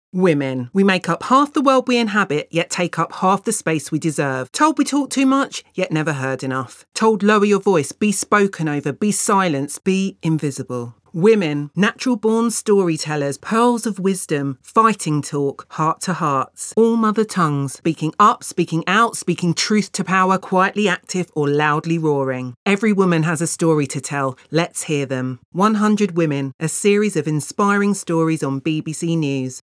Women. We make up half the world we inhabit, yet take up half the space we deserve. Told we talk too much, yet never heard enough. Told lower your voice, be spoken over, be silenced, be invisible. Women, natural-born storytellers, pearls of wisdom, fighting talk, heart to hearts. All mother tongues, speaking up, speaking out, speaking truth to power, quietly active or loudly roaring. Every woman has a story to tell. Let's hear them. 100 Women, a series of inspiring stories on BBC News.